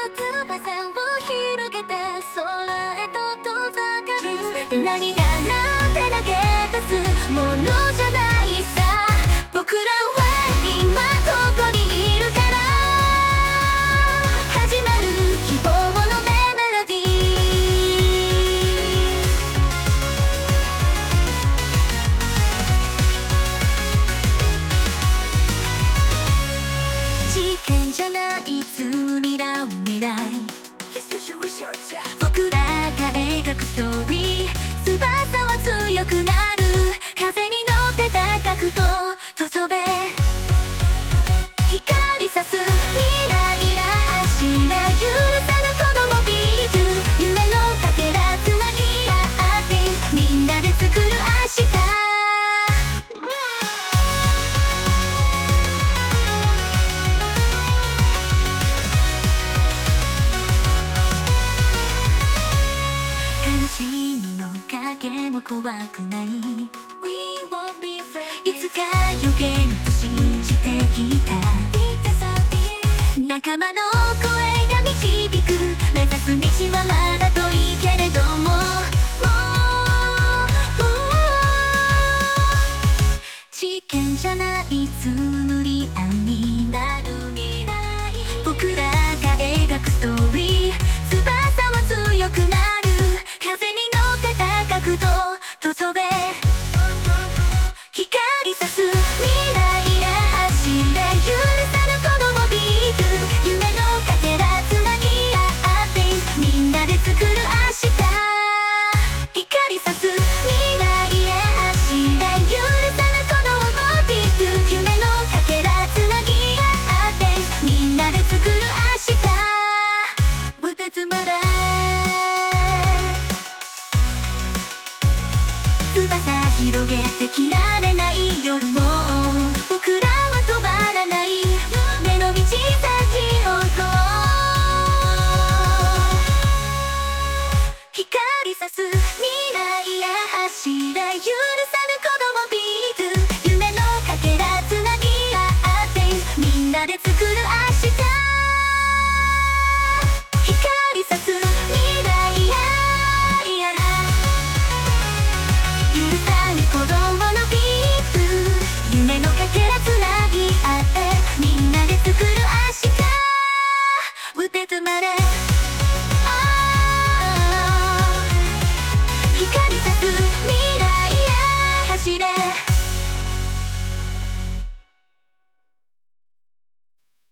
翼を広げて空へと遠ざかる。何がなんて投げ出すものじゃないさ。僕らは今ここにいるから。始まる希望のメロディー。事件じゃない未来僕らが描くストーリー。翼は強くなる。風に乗って高くと飛べ。光さす未来が走れ。許さぬ子供ビート。夢のかけらつなぎ合ってみんなで作る明日。悲しみの影も怖くない。いつか予言と信じてきた。仲間の声が導く。目指す道はまだ遠いけれども、事件じゃないつむり合いになる未来。僕らが描くストーリー。翼は強くなる。風に乗って高くと飛べ。光さす未来が走れ。許さぬ子供ビート。夢のかけらつなぎ合ってみんなで作る明日。光さす未来へ走れ。許さぬ子供ビート。夢のかけらつなぎ合ってみんなで作る明日。二つまだ翼広げてきられない夜も僕らは止まらない。夢の道先を行こう。光さす未来へ走れ。